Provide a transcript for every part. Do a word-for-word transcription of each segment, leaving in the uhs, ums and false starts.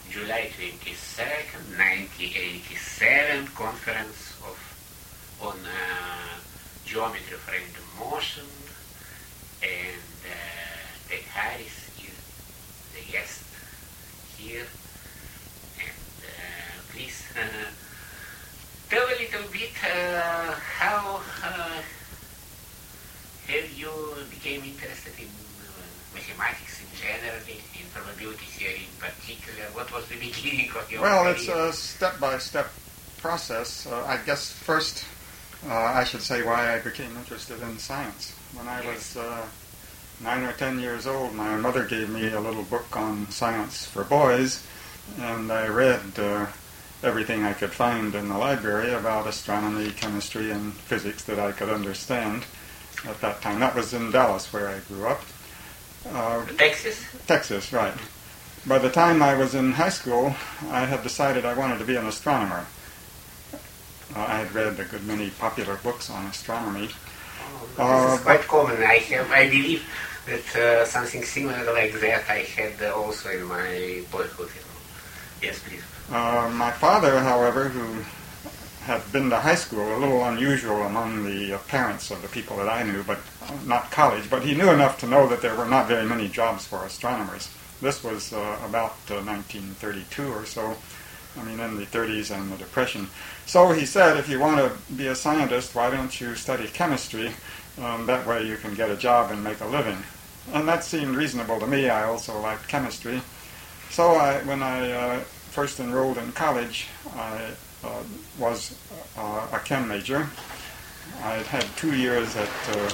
July twenty-second, nineteen eighty-seven, conference of on uh, geometry of random motion, and uh, Ted Harris is the guest here. And uh, please uh, tell a little bit uh, how uh, have you became interested in uh, mathematics in general, in probability theory in particular? What was the beginning of your Well, career? it's a step-by-step process. Uh, I guess first uh, I should say why I became interested in science. When I was uh, nine or ten years old, my mother gave me a little book on science for boys, and I read uh, everything I could find in the library about astronomy, chemistry, and physics that I could understand at that time. That was in Dallas, where I grew up. Uh, Texas? Texas, right. By the time I was in high school, I had decided I wanted to be an astronomer. Uh, I had read a good many popular books on astronomy. Oh, Uh, this is quite common. I have, I believe that uh, something similar like that I had uh, also in my boyhood. Yes, please. Uh, my father, however, who had been to high school, a little unusual among the uh, parents of the people that I knew, but uh, not college, but he knew enough to know that there were not very many jobs for astronomers. This was uh, about uh, nineteen thirty-two or so, I mean in the thirties and the Depression. So he said, if you want to be a scientist, why don't you study chemistry? Um, that way you can get a job and make a living. And that seemed reasonable to me. I also liked chemistry. So I, when I uh, first enrolled in college, I uh, was uh, a chem major. I had had two years at... Uh,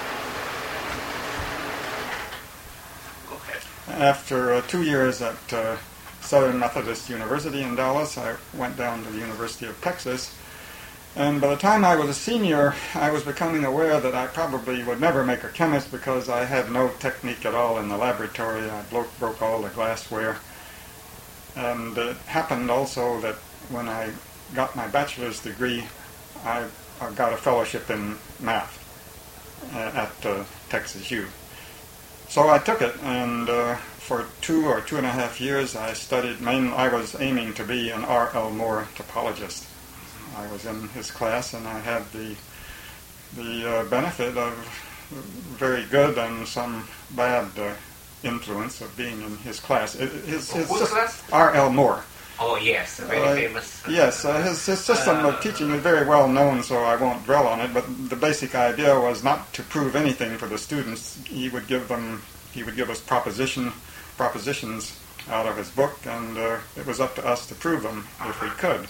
Go ahead. after uh, two years at uh, Southern Methodist University in Dallas, I went down to the University of Texas. And by the time I was a senior, I was becoming aware that I probably would never make a chemist because I had no technique at all in the laboratory. I broke, broke all the glassware. And it happened also that when I got my bachelor's degree, I, I got a fellowship in math uh, at uh, Texas U. So I took it, and uh, for two or two and a half years I studied, main, I was aiming to be an R L Moore topologist. I was in his class, and I had the the uh, benefit of very good and some bad uh, influence of being in his class. It, his his Whose class? R L Moore. Oh, yes, a very Uh, famous. Uh, Yes, uh, his, his system of teaching is very well known, so I won't dwell on it. But the basic idea was not to prove anything for the students. He would give them, he would give us proposition, propositions out of his book, and uh, it was up to us to prove them if we could.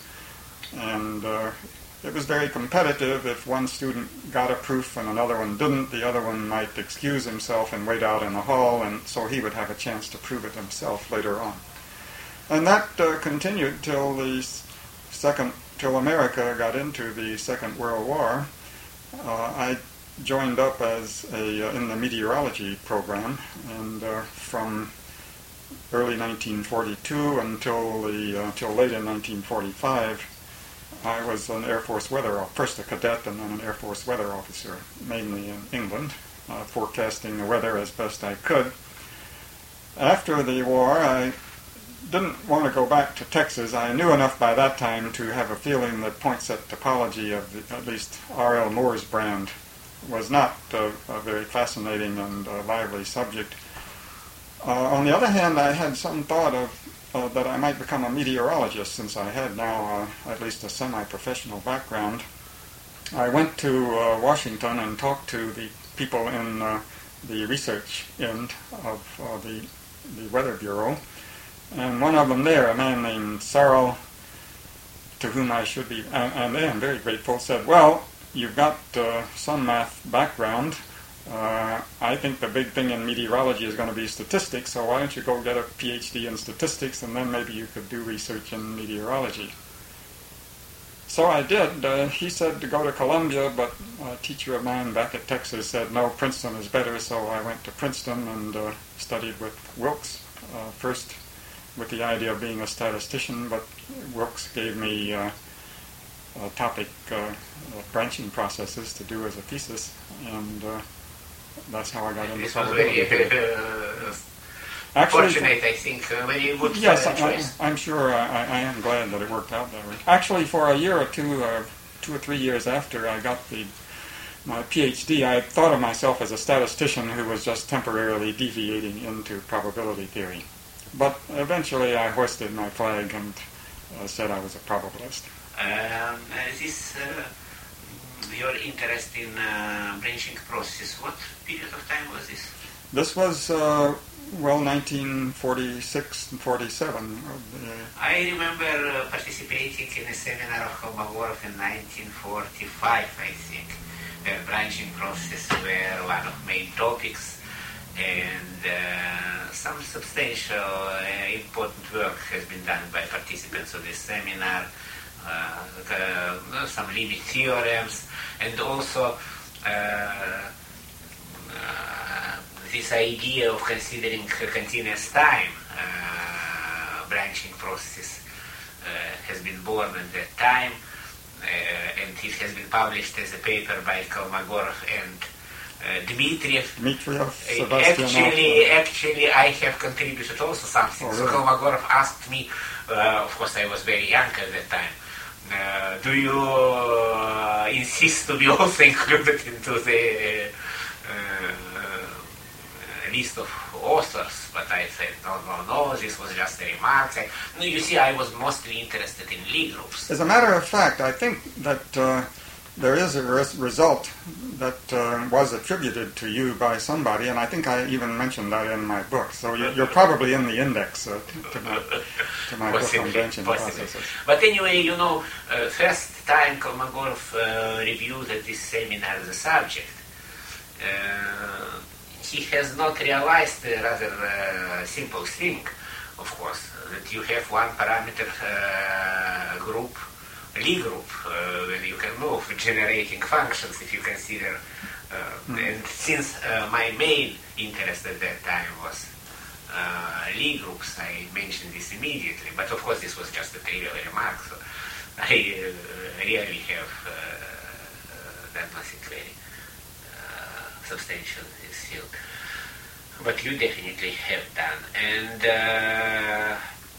And uh, it was very competitive. If one student got a proof and another one didn't, the other one might excuse himself and wait out in the hall, and so he would have a chance to prove it himself later on. And that uh, continued till the second, till America got into the Second World War. Uh, I joined up as a uh, in the meteorology program, and uh, from early nineteen forty-two until the uh, till late in nineteen forty-five, I was an Air Force weather, first a cadet and then an Air Force weather officer, mainly in England, uh, forecasting the weather as best I could. After the war, I didn't want to go back to Texas. I knew enough by that time to have a feeling that point-set topology of the, at least R L Moore's brand was not uh, a very fascinating and uh, lively subject. Uh, on the other hand, I had some thought of uh, that I might become a meteorologist, since I had now uh, at least a semi-professional background. I went to uh, Washington and talked to the people in uh, the research end of uh, the, the Weather Bureau. And one of them there, a man named Sarl, to whom I should be, and, and I am very grateful, said, well, you've got uh, some math background. Uh, I think the big thing in meteorology is going to be statistics, so why don't you go get a P H D in statistics, and then maybe you could do research in meteorology. So I did. Uh, he said to go to Columbia, but a teacher of mine back at Texas said, no, Princeton is better, so I went to Princeton and uh, studied with Wilkes, uh, first with the idea of being a statistician, but Wilkes gave me uh, a topic uh, uh, branching processes to do as a thesis, and uh, that's how I got into This was very, probability. uh, Actually, fortunate, I think, uh, very good yes, uh, I, choice. I'm sure I, I am glad that it worked out that way. Actually, for a year or two, uh, two or three years after I got the my PhD, I thought of myself as a statistician who was just temporarily deviating into probability theory. But eventually I hoisted my flag and uh, said I was a probabilist. Um, uh, this, uh, your interest in uh, branching process, what period of time was this? This was, uh, well, nineteen forty-six and forty-seven. Uh, I remember uh, participating in a seminar of Kolmogorov in nineteen forty-five, I think. The branching process were one of main topics, and uh, some substantial uh, important work has been done by participants of this seminar, uh, uh, some limit theorems, and also uh, uh, this idea of considering continuous time uh, branching processes uh, has been born at that time. Uh, and it has been published as a paper by Kolmogorov and uh, Dmitriev. Dmitriev, Uh, actually, actually, I have contributed also something. Oh, so really? Kolmogorov asked me, uh, of course I was very young at that time, uh, do you uh, insist to be also included into the uh, list of authors? But I said, no, no, no, this was just a remark. I, no, you see, I was mostly interested in Lie groups. As a matter of fact, I think that uh, there is a res- result that uh, was attributed to you by somebody, and I think I even mentioned that in my book. So you're, you're probably in the index uh, to my, to my book on branching processes. But anyway, you know, uh, first time Kolmogorov uh, reviewed at this seminar the subject, uh, he has not realized a rather uh, simple thing, of course, that you have one parameter uh, group, Lie group, uh, when you can move generating functions if you consider. Uh, mm. And since uh, my main interest at that time was uh, Lie groups, I mentioned this immediately. But of course, this was just a trivial remark, so I uh, really have uh, done nothing very uh, substantial in this field. But you definitely have done. And uh,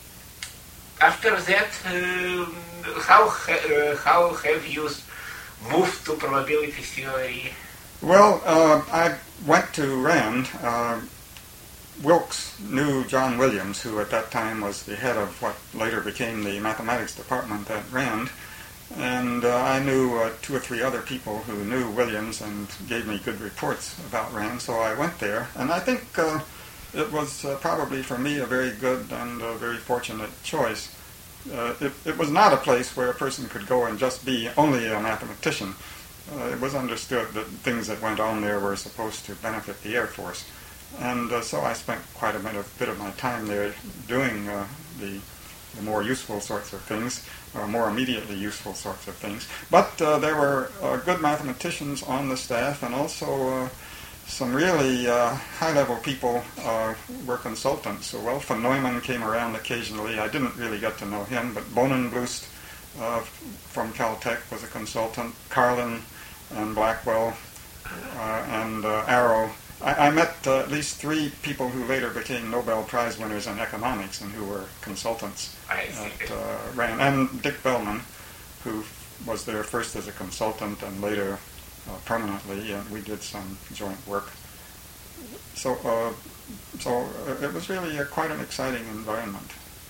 after that, um, how uh, how have you moved to probability theory? Well, uh, I went to Rand. Uh, Wilkes knew John Williams, who at that time was the head of what later became the mathematics department at Rand. And uh, I knew uh, two or three other people who knew Williams and gave me good reports about Rand, so I went there. And I think uh, it was uh, probably for me a very good and uh, very fortunate choice. Uh, it, it was not a place where a person could go and just be only a mathematician. Uh, it was understood that things that went on there were supposed to benefit the Air Force. And uh, so I spent quite a bit of, bit of my time there doing uh, the, the more useful sorts of things, or more immediately useful sorts of things. But uh, there were uh, good mathematicians on the staff, and also uh, some really uh, high-level people uh, were consultants. So Welf von Neumann came around occasionally. I didn't really get to know him, but Bohnenblust uh, from Caltech was a consultant. Carlin and Blackwell uh, and uh, Arrow. I, I met uh, at least three people who later became Nobel Prize winners in economics and who were consultants at uh, Rand. And Dick Bellman, who was there first as a consultant and later uh, permanently, and we did some joint work. So, uh, so uh, it was really uh, quite an exciting environment.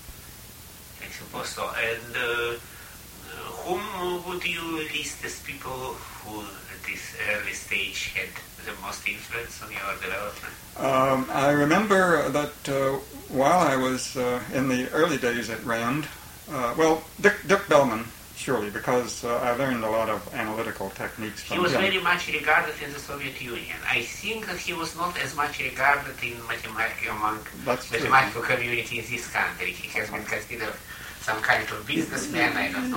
I suppose so. And uh, whom would you list as people who, at this early stage, had the most influence on your development? Um, I remember that uh, while I was uh, in the early days at Rand, uh, well, Dick, Dick Bellman, surely, because uh, I learned a lot of analytical techniques from him. He was very much regarded in the Soviet Union. I think that he was not as much regarded in mathematical among That's mathematical true. community in this country. He has been considered some kind of businessman, I don't know.